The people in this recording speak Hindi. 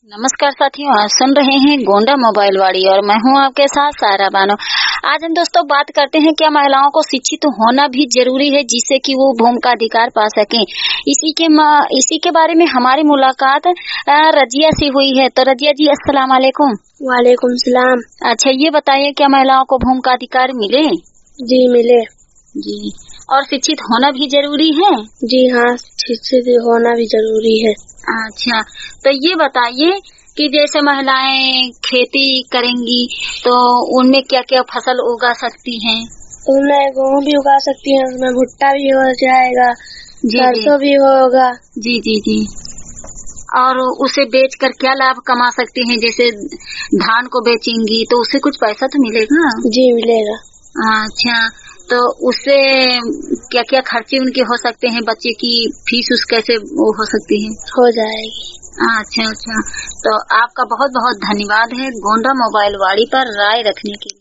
नमस्कार साथियों, आप सुन रहे हैं गोंडा मोबाइल वाड़ी और मैं हूं आपके साथ सारा बानो। आज हम दोस्तों बात करते हैं क्या महिलाओं को शिक्षित होना भी जरूरी है जिससे कि वो भूमि का अधिकार पा सकें। इसी के बारे में हमारी मुलाकात रजिया से हुई है। तो रजिया जी, अस्सलाम वालेकुम। वालेकुम सलाम। अच्छा, ये बताइए क्या महिलाओं को भूमि का अधिकार मिले? जी मिले जी। और शिक्षित होना भी जरूरी है? जी हाँ, शिक्षित होना भी जरूरी है। अच्छा, तो ये बताइए कि जैसे महिलाएं खेती करेंगी तो उनमें क्या क्या फसल उगा सकती हैं? उनमें गेहूँ भी उगा सकती हैं, उसमें भुट्टा भी हो जाएगा, सरसों भी होगा। जी जी जी। और उसे बेचकर क्या लाभ कमा सकती हैं? जैसे धान को बेचेंगी तो उससे कुछ पैसा तो मिलेगा? जी मिलेगा। अच्छा, तो उससे क्या क्या खर्चे उनके हो सकते हैं? बच्चे की फीस उस कैसे वो हो सकती है? हो जाएगी। अच्छा अच्छा, तो आपका बहुत बहुत धन्यवाद है गोंडा मोबाइल वाड़ी पर राय रखने के लिए।